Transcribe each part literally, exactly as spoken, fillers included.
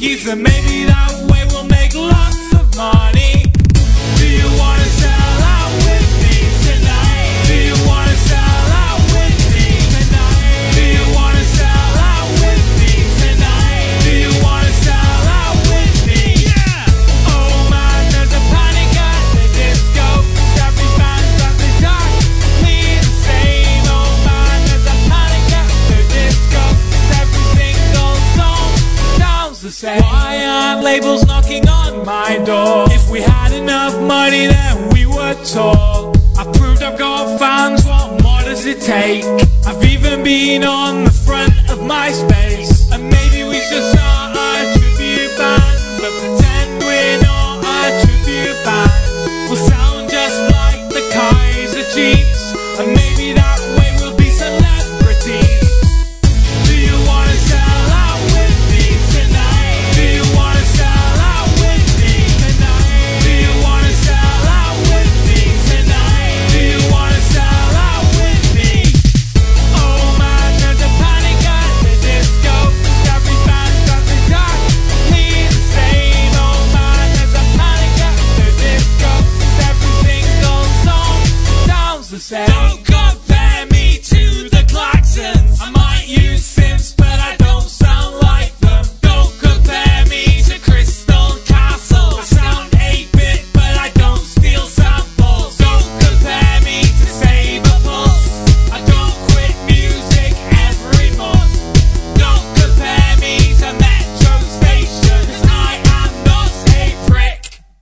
monkeys, and maybe that way we'll make lots of money. Do you wanna sell out with me tonight? Do you wanna sell out with me tonight? Do you wanna sell out with me tonight? Do you wanna sell out with me? Yeah! Oh man, there's a panic at the disco. Every band's got the dark, clean the same. Oh man, there's a panic at the disco. Every single song sounds the same. Why aren't labels knocking on my door? If we had enough money then we were tall. I've proved I've got fans, what more does it take? I've even been on the front of MySpace. And maybe we should start a tribute band, but pretend we're not a tribute band. We'll sound just like the Kaiser Chiefs, and maybe that way we'll be celebrities. Do you wanna sell out with me tonight? Do you wanna sell out with me tonight? Do you wanna sell out with me tonight? Do you wanna sell out with me? Oh man, there's a panic at the disco. Every band's got the dark, clean the same. Oh man, there's a panic at the disco. Every single song sounds the same. Don't compare me to the Klaxons. I might use Sims, but I don't sound like them. Don't compare me to Crystal Castle. I sound eight bit, but I don't steal samples. Don't compare me to Saber Pulse. I don't quit music every month. Don't compare me to Metro Station, 'cause I am not a prick.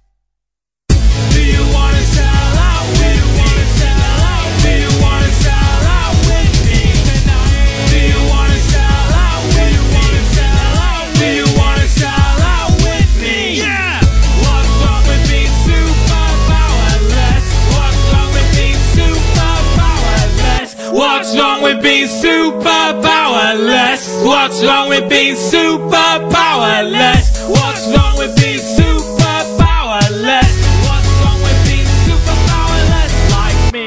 Do you wanna sell out with me tonight? Do you wanna sell out with me tonight? Do you wanna sell out with me tonight? Do you wanna sell out with me? Yeah! What's wrong with being super powerless? What's wrong with being super powerless? What's wrong with being super powerless? What's wrong with being super powerless? What's wrong with being super powerless? What's wrong with being super powerless like me?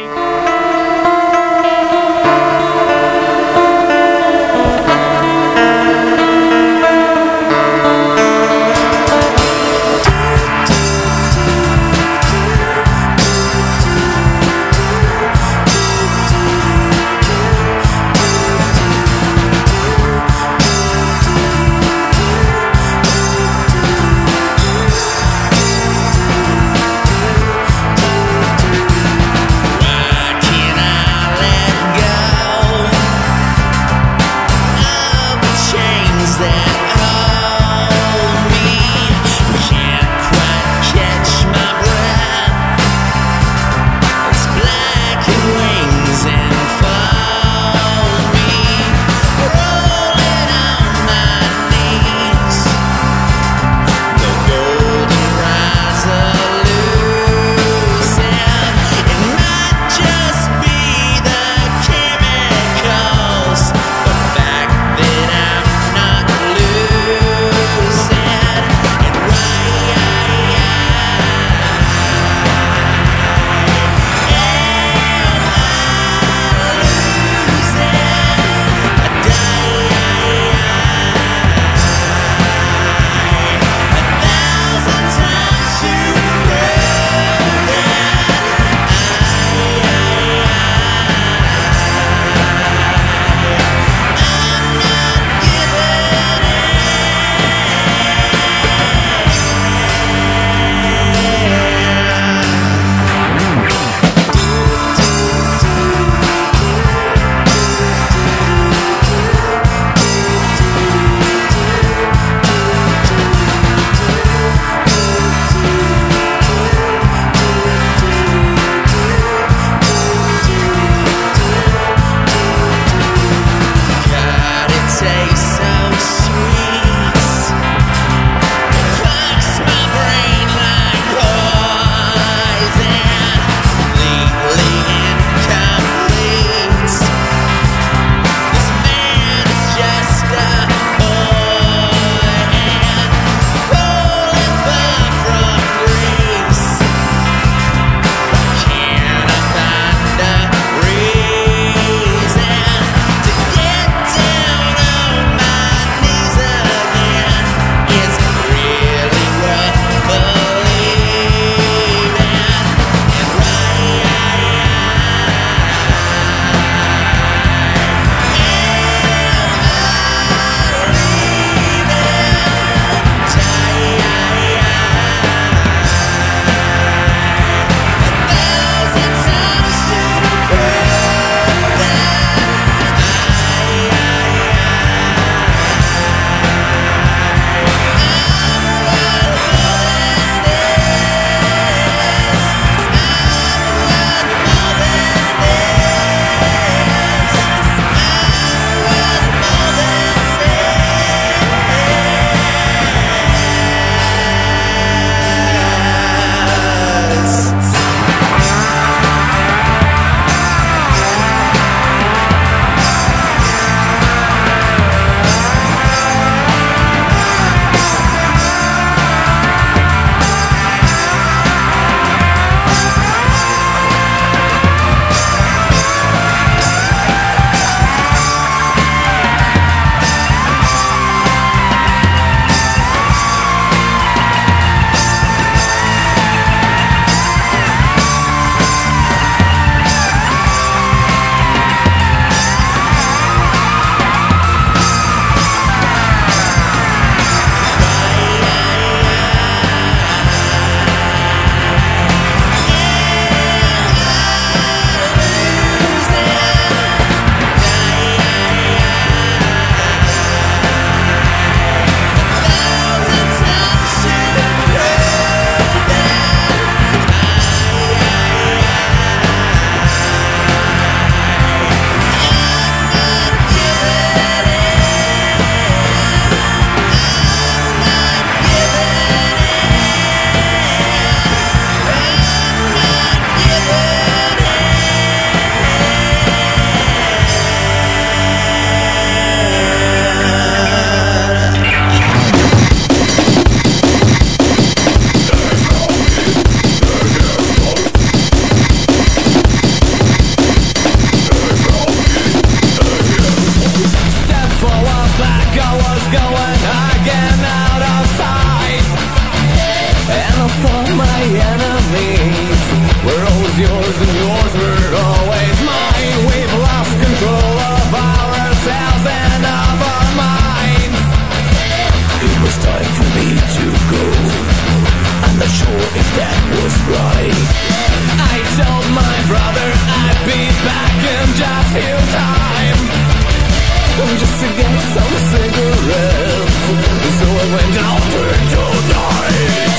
I told my brother I'd be back in just few time, just to get some cigarettes. So I went out into night,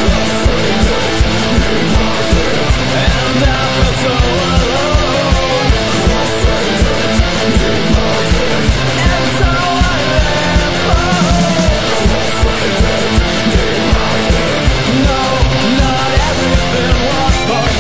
and I felt so alone. And so I left home. No, not everything was fun.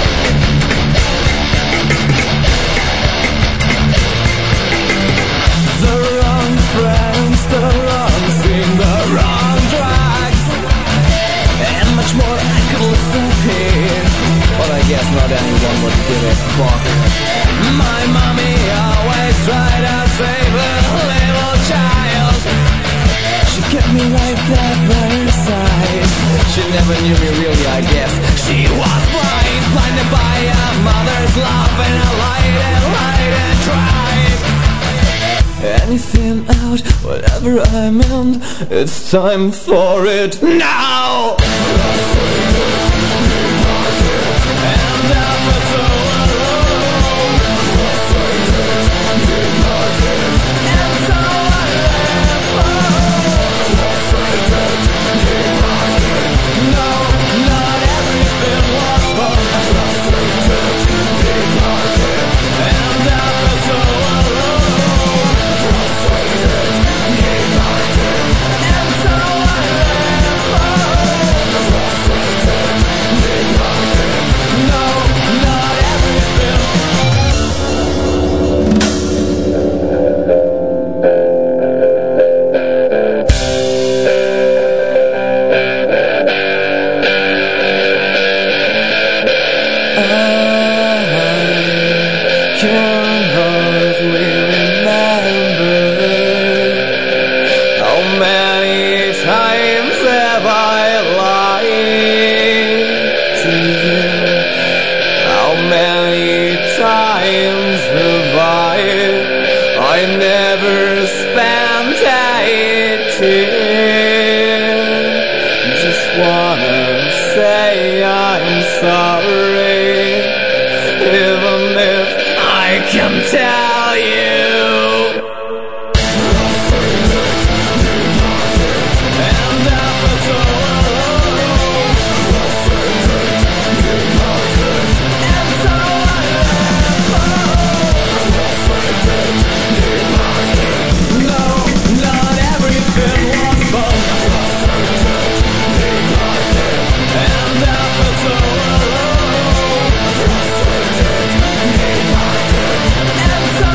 The wrong friends, the wrong scene, the wrong drugs, and much more I could listen here, but I guess not anyone would give a fuck. My mommy always tried to save a little child. She kept me right there by her side. She never knew me really, I guess. She was blind, blinded by a mother's love, and I lied and lied and tried anything out, whatever I meant. It's time for it now. And I felt so alone. And so I left home. No, not everything was fun. And I felt so alone. And so I left home. No, not everything. I can hardly remember how many times have I lied to you. How many times have I I never spent a tear. Just wanna say I'm sorry, even if I can tell you. And I felt so alone. And so I left home. No, not everything was fun. And I felt so alone. And so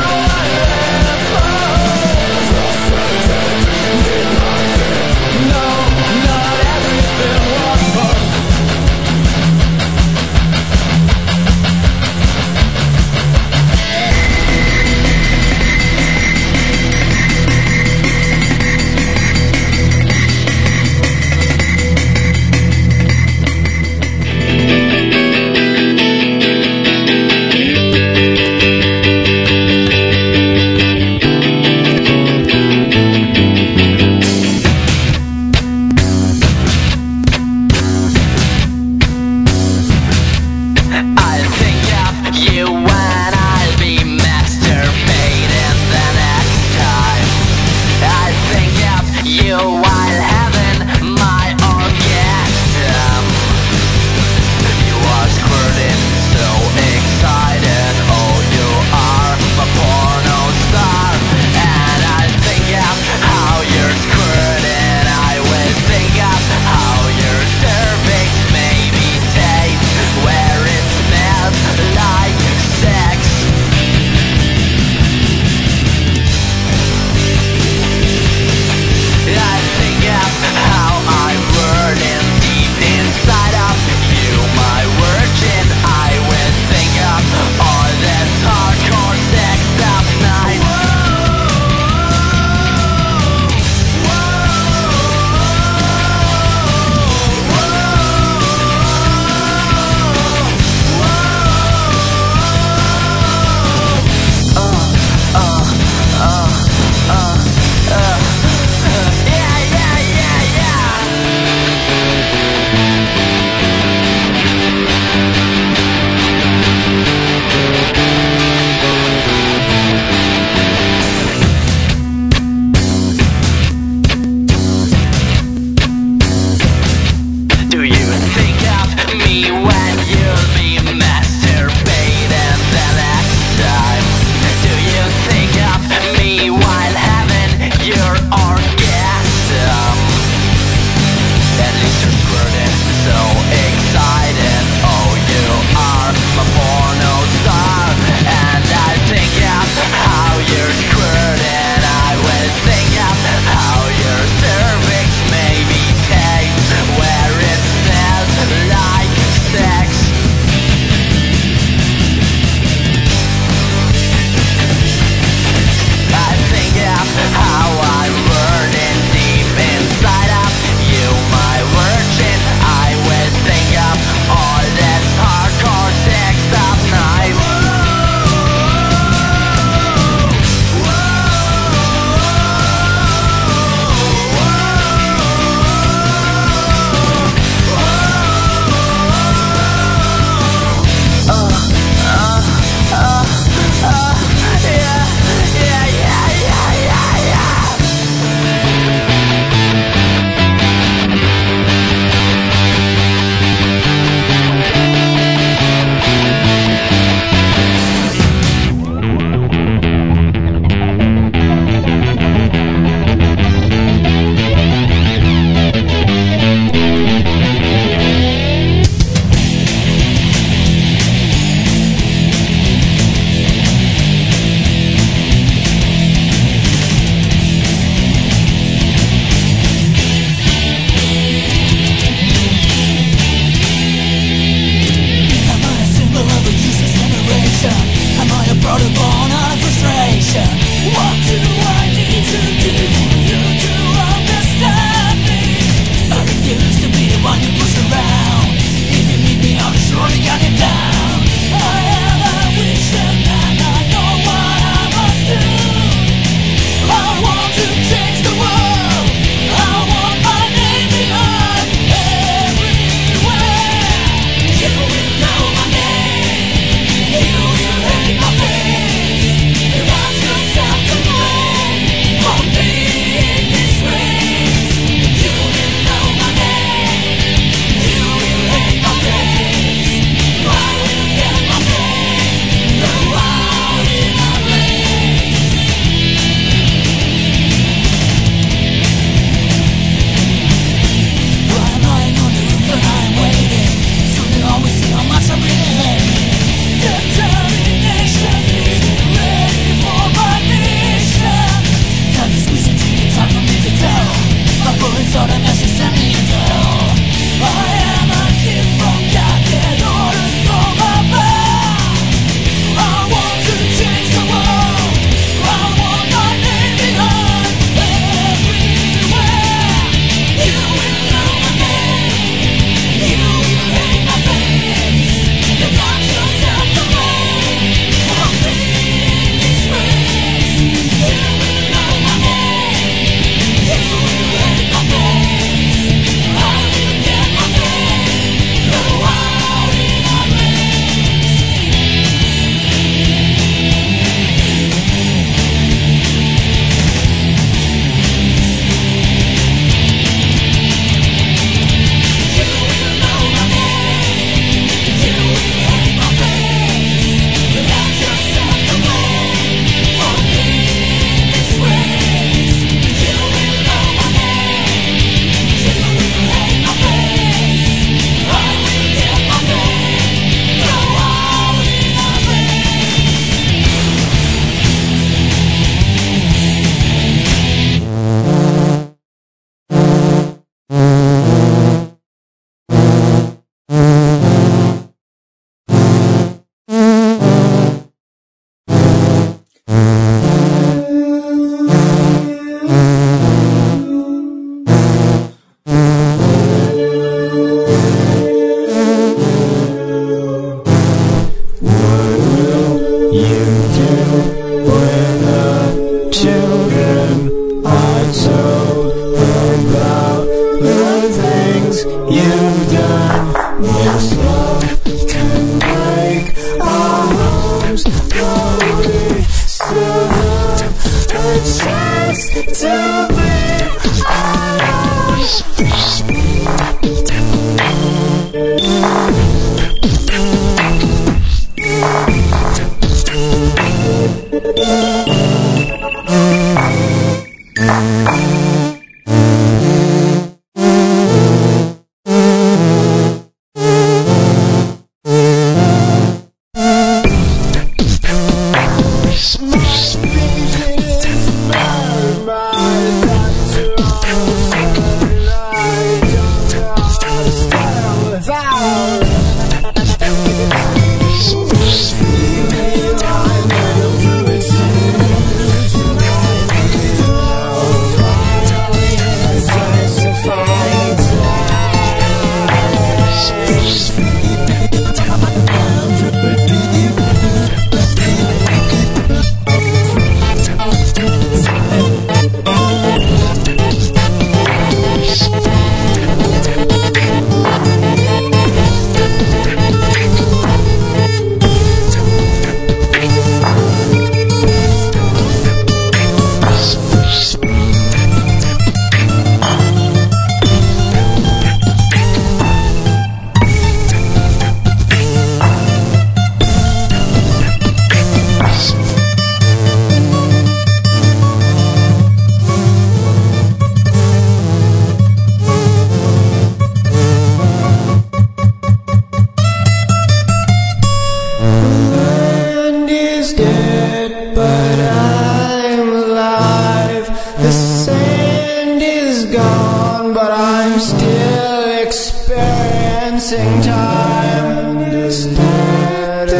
passing time. The sand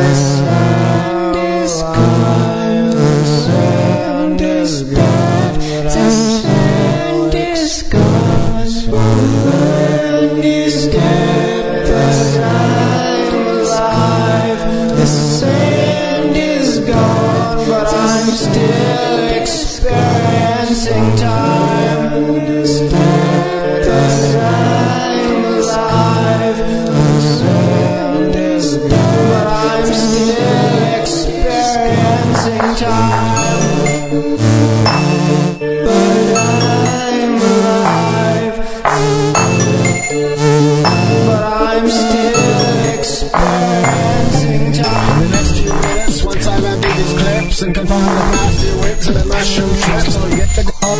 is gone. The sand is gone. The sand is gone. The land is dead, but I'm alive. The sand is gone, but I'm still experiencing time. The sand is gone. Time, but I'm alive, but I'm still experiencing time. In the next few minutes, once I've emptied these clips and confine the nasty wigs and the mushroom trips, I'll get the go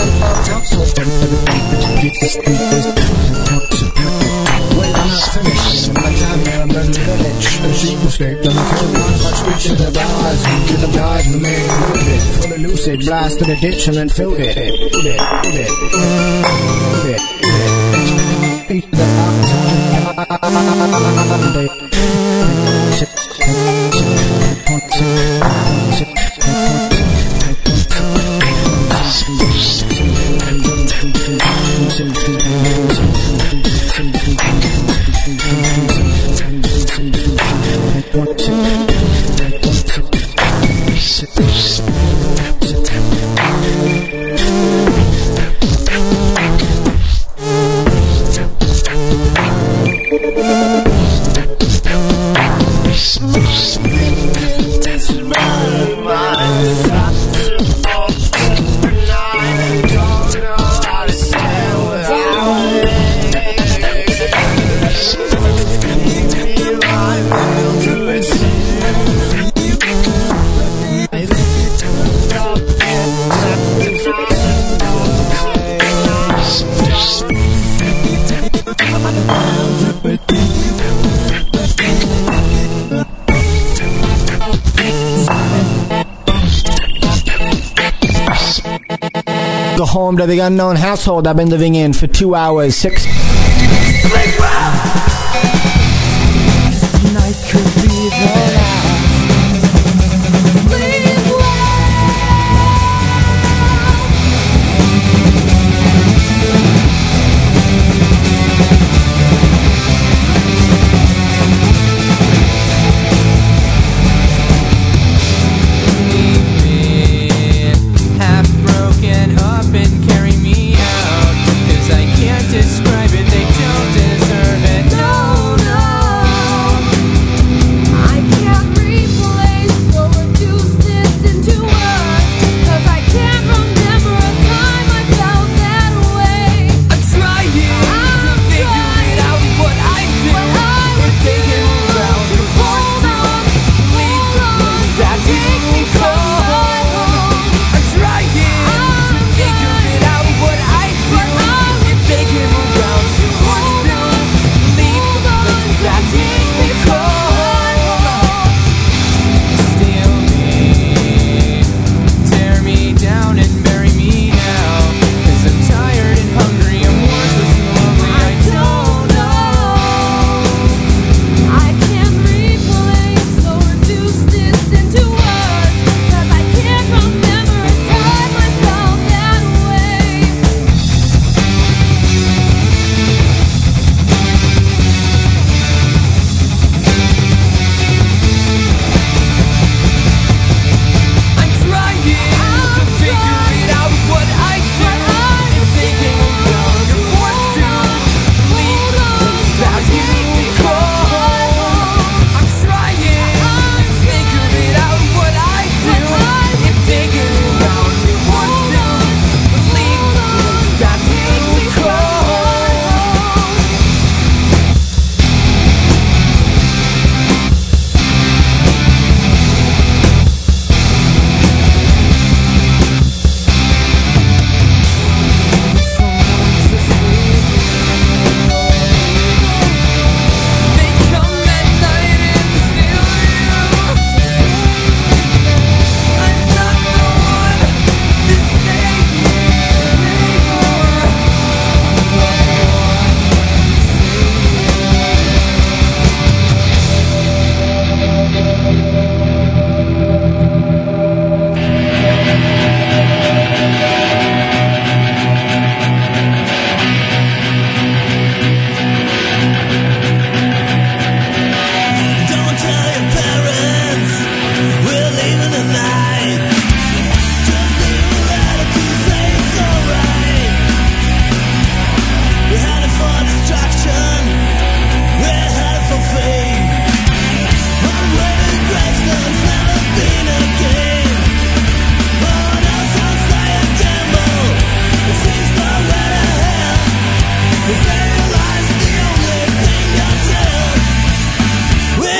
wait, I'm not finished. By the time you're in the village, the sheep escaped and killed me. Much reaching the bars, get the guard and made it. Fully lucid, blasted a ditch and then filled it. Filled it, filled it, filled it. Eat the Go home to the unknown household I've been living in for two hours, six. Sleep well! Tonight could be the last. Describe it, they don't deserve it. No, no, I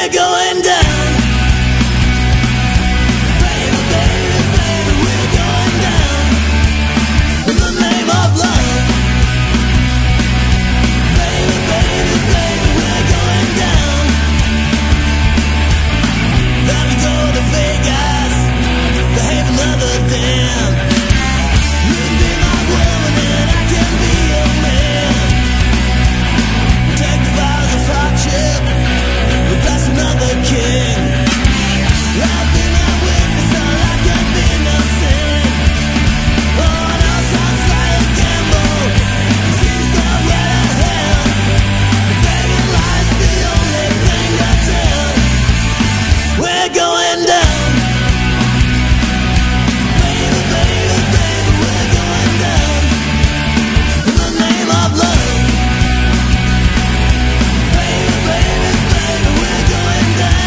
we're going down. Baby, baby, baby, we're going down. In the name of love. Baby, baby, baby, we're going down. Then we go to Vegas, to have another dam. You can be my woman and I can be your man. Take the vows of friendship, bless another king. I'll be my witness, all I can be no sin. Oh, no, sounds like a gamble. Seems to right at hell. Begging life's the only thing I tell. We're going down. Baby, baby, baby, we're going down. In the name of love. Baby, baby, baby, we're going down.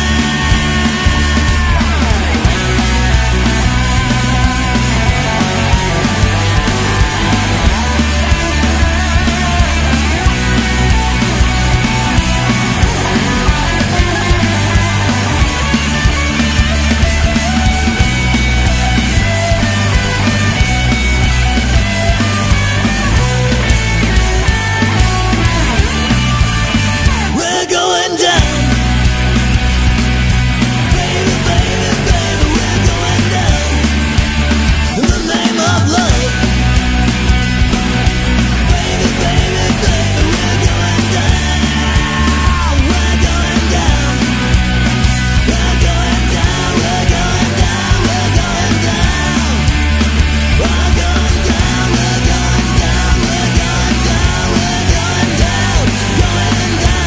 We're going down. Baby, baby, baby, we're going down. In the name of love. Baby, baby, baby, we're going down. We're going down. We're going down. We're going down. We're going down. We're going down. We're going down. We're going down. We're going down. Going down.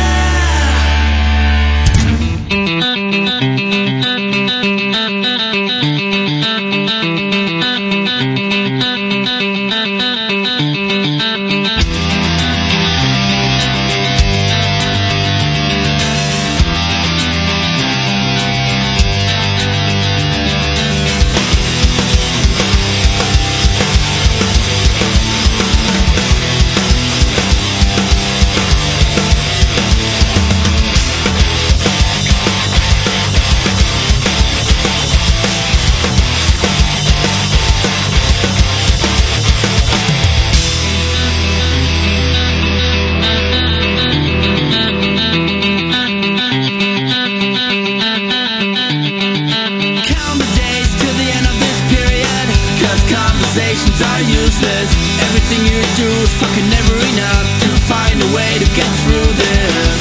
Count the days to the end of this period, 'cause conversations are useless. Everything you do is fucking never enough to find a way to get through this.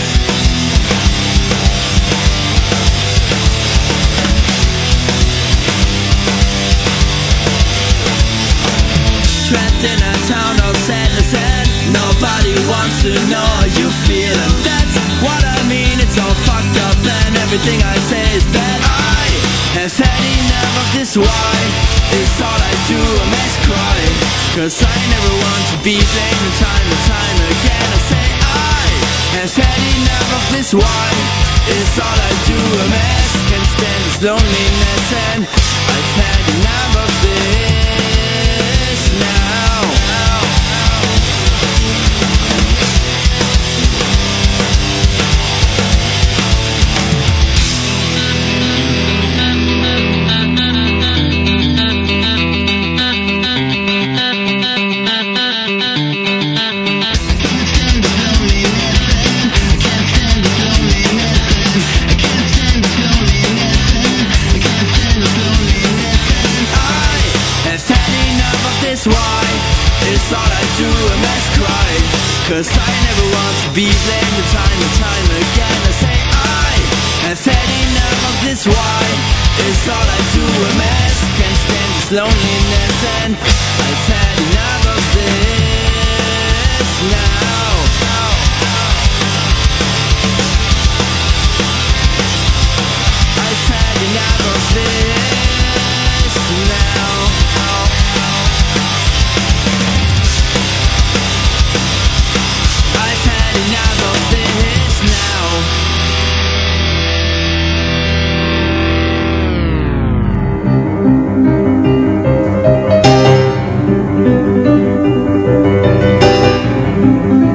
Trapped in a town of sadness and nobody wants to know how you feel. And that's what I mean, it's all fucked up and everything I say is that I have had enough of this. Why? It's all I do, a mess cry. 'Cause I never want to be blamed time and time again. I say I have had enough of this. Why? It's all I do, a mess. Can't stand this loneliness and I've had enough of this now. Why? It's all I do, a mess cry. 'Cause I never want to be blamed time and time again. I say I have had enough of this. Why? It's all I do, a mess. Can't stand this loneliness and I've had enough of this now. I've had enough of this now. I've had enough of this now. Thank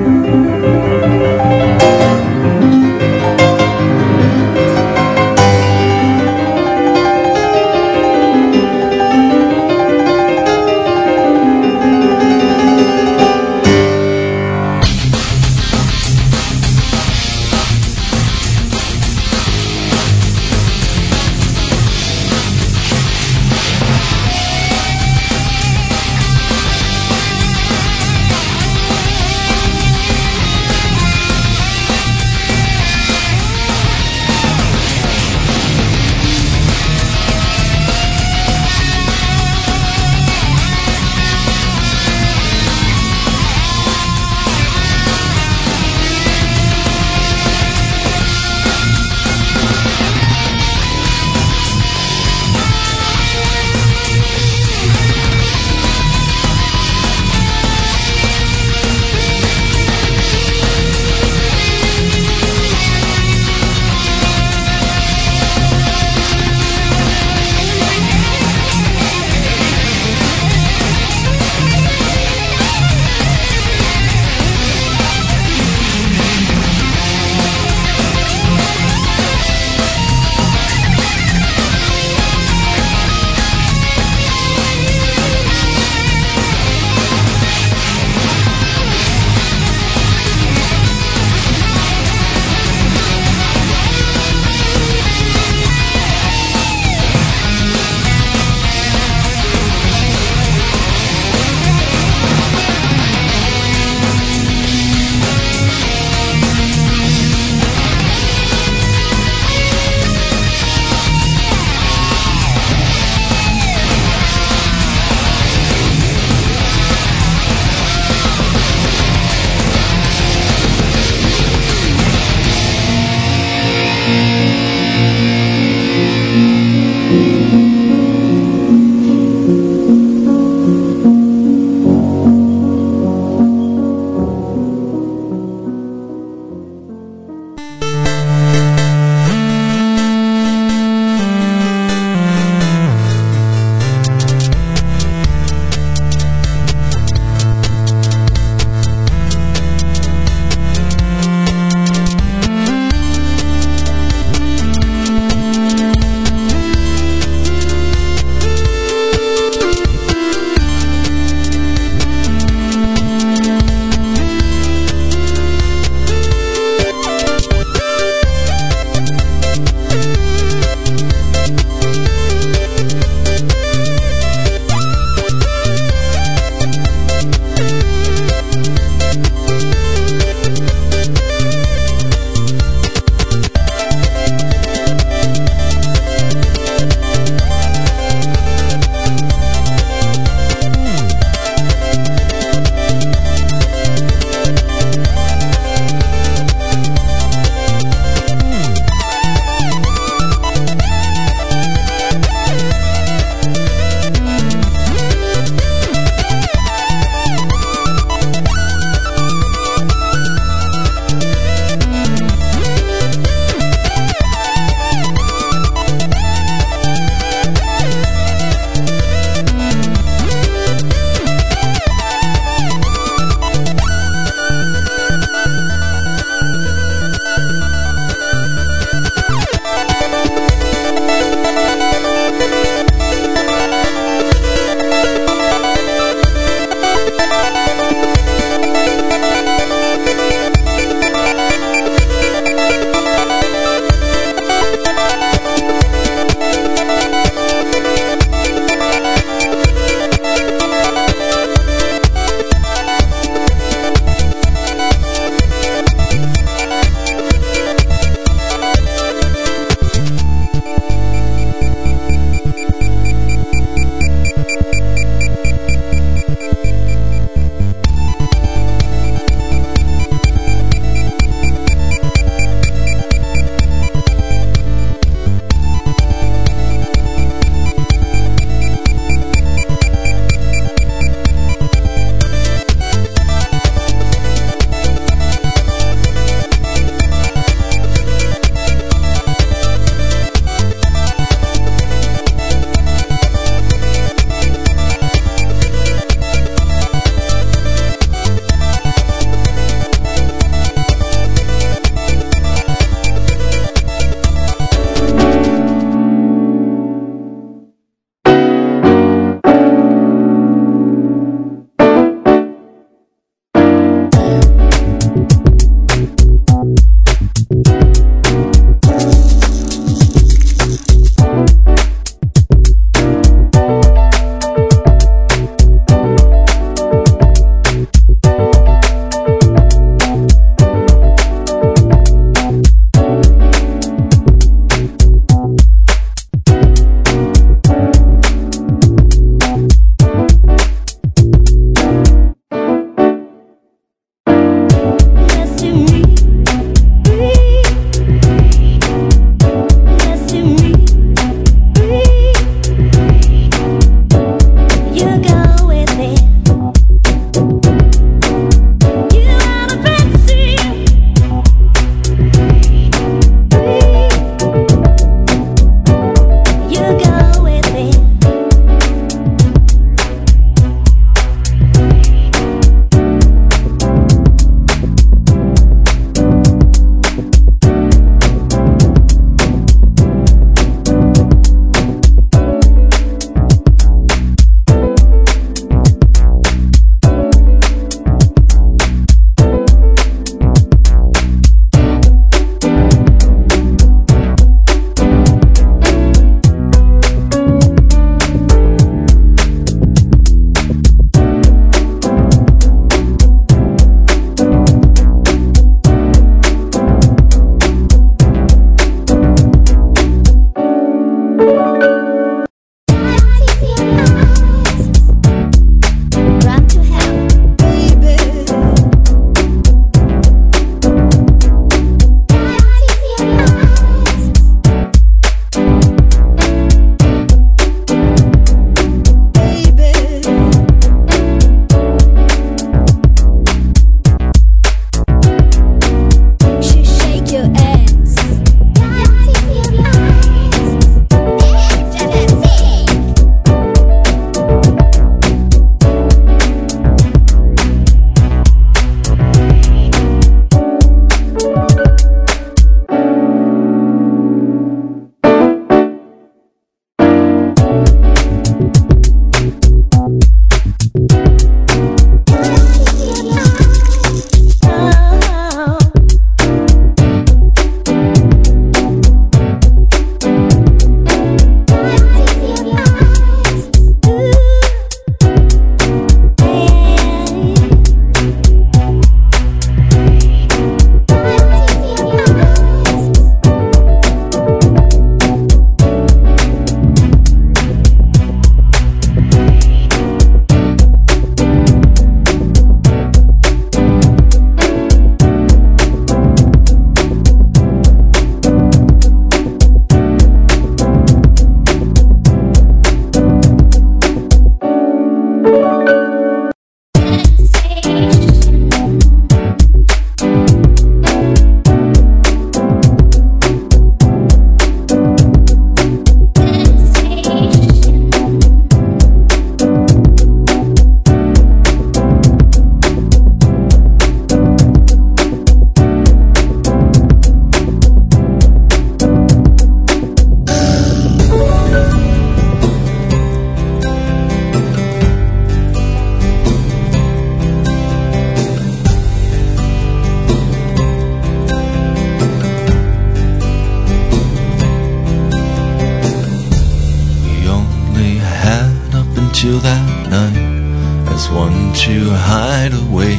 till that night as one to hide away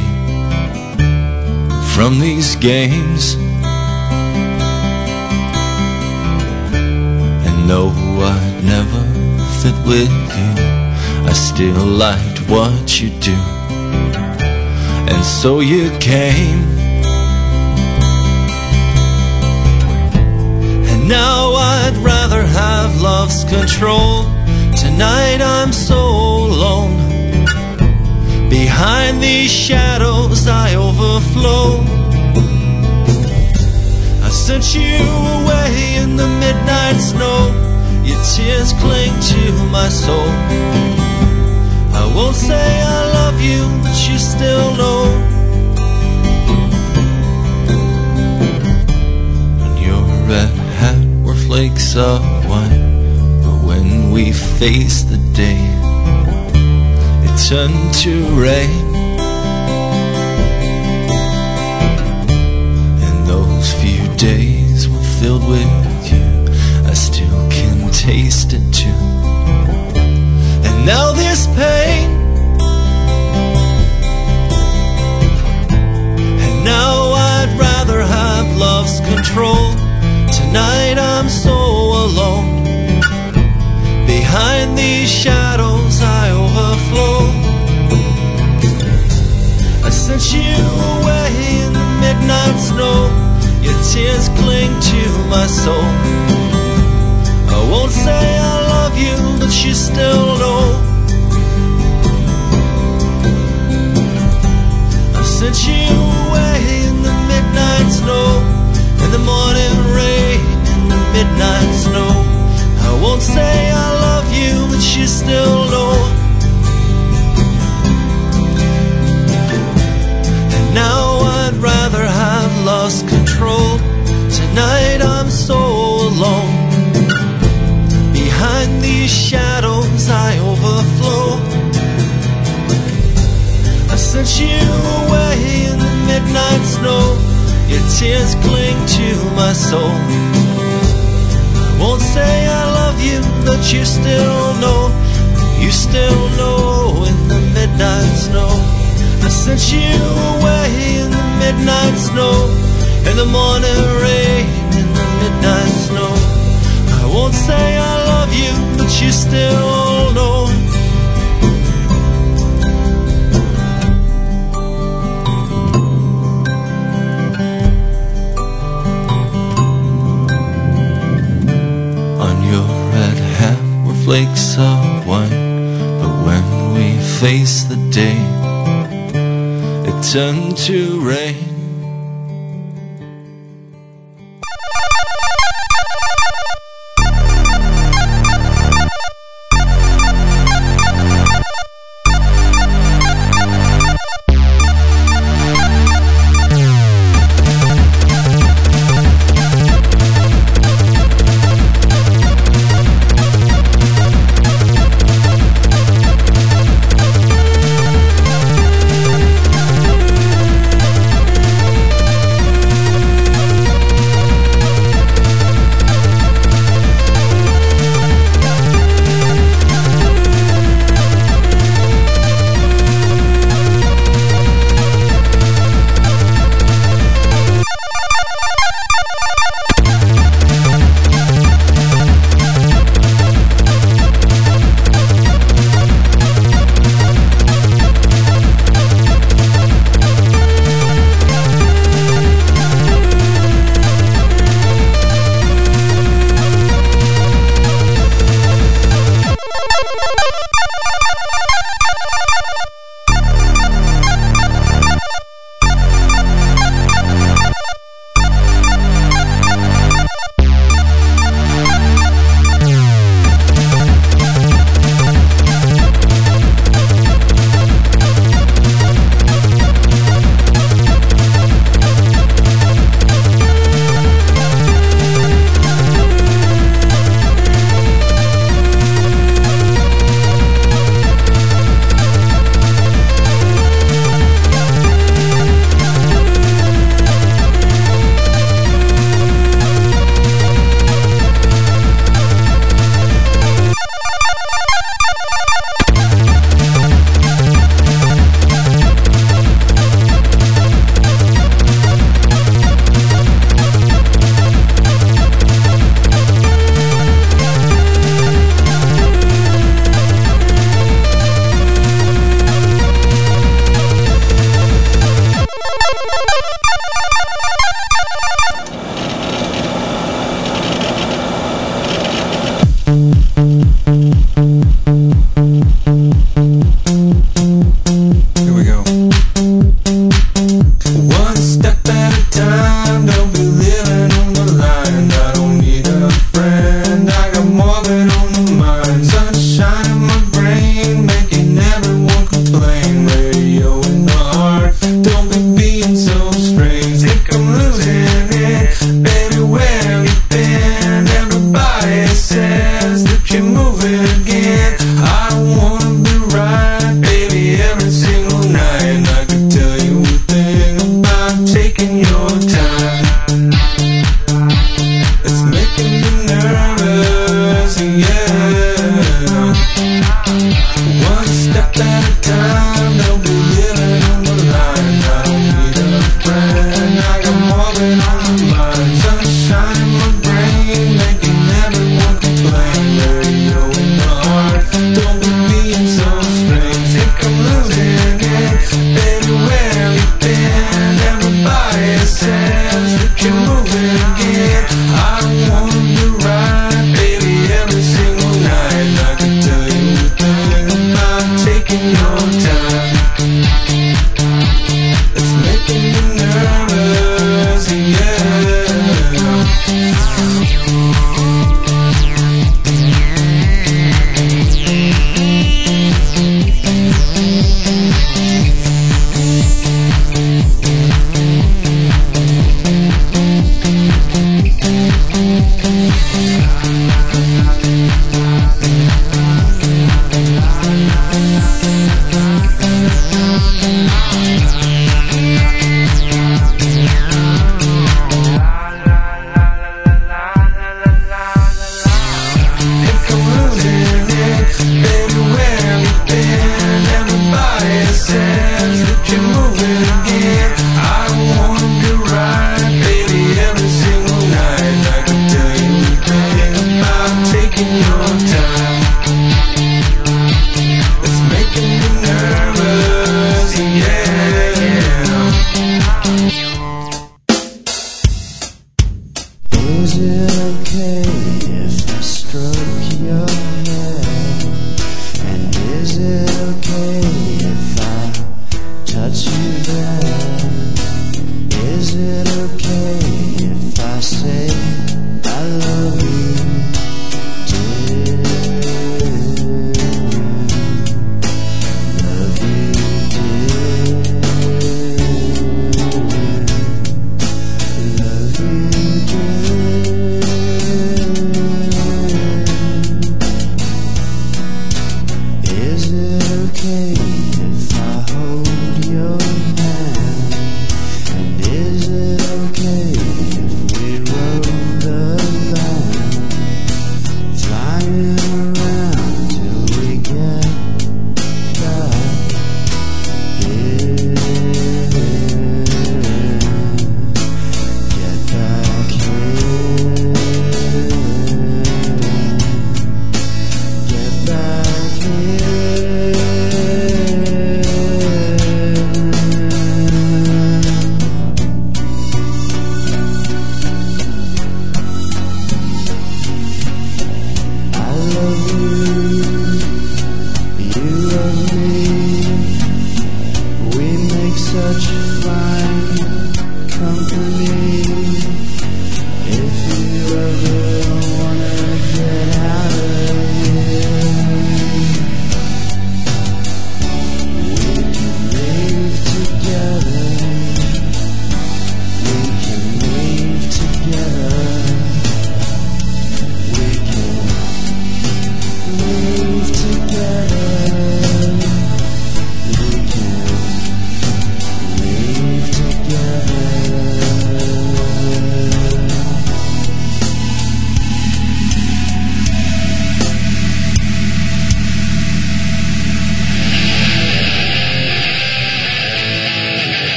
from these games. And though I'd never fit with you, I still liked what you do. And so you came, and now I'd rather have love's control. Tonight I'm so alone. Behind these shadows I overflow. I sent you away in the midnight snow. Your tears cling to my soul. I won't say I love you, but you still know. And your red hat were flakes of wine, but when we faced the day, it turned to rain. And those few days were filled with you. I still can taste it too. And now this pain, and now I'd rather have love's control. Tonight I'm so alone. Behind these shadows I overflow. I sent you away in the midnight snow. Your tears cling to my soul. I won't say I love you, but you still know. I sent you away in the midnight snow, in the morning rain, in the midnight snow. I won't say I love you, but you still know. And now I'd rather have lost control. Tonight I'm so alone. Behind these shadows I overflow. I sent you away in the midnight snow. Your tears cling to my soul. I won't say I love you, but you still know. You still know in the midnight snow. I sent you away in the midnight snow, in the morning rain, in the midnight snow. I won't say I love you, but you still know. On your red hat were flakes of wine, but when we faced the day, it turned to rain. Here we go. One step at a time, don't be living on the line. I don't need a friend, I got more than on the mind. Sunshine in my brain, making everyone complain. Radio in the heart, don't be being so strange. Think I'm losing it, baby, where have you been? Everybody says that you're moving again. I don't wanna be right, baby, every single night. I could tell you a thing about taking your time. It's making me nervous, yeah. One step at a time, don't be living on the line. I don't need a friend, I got more than on my mind. Sunshine in my brain, making everyone complain. Radio in the heart, don't be being so strange. Think I'm losing it, baby, where have you been? Everybody says that you're moving again. I don't wanna be right, baby, every single night. I could tell you a thing about taking your time. It's making me nervous, yeah.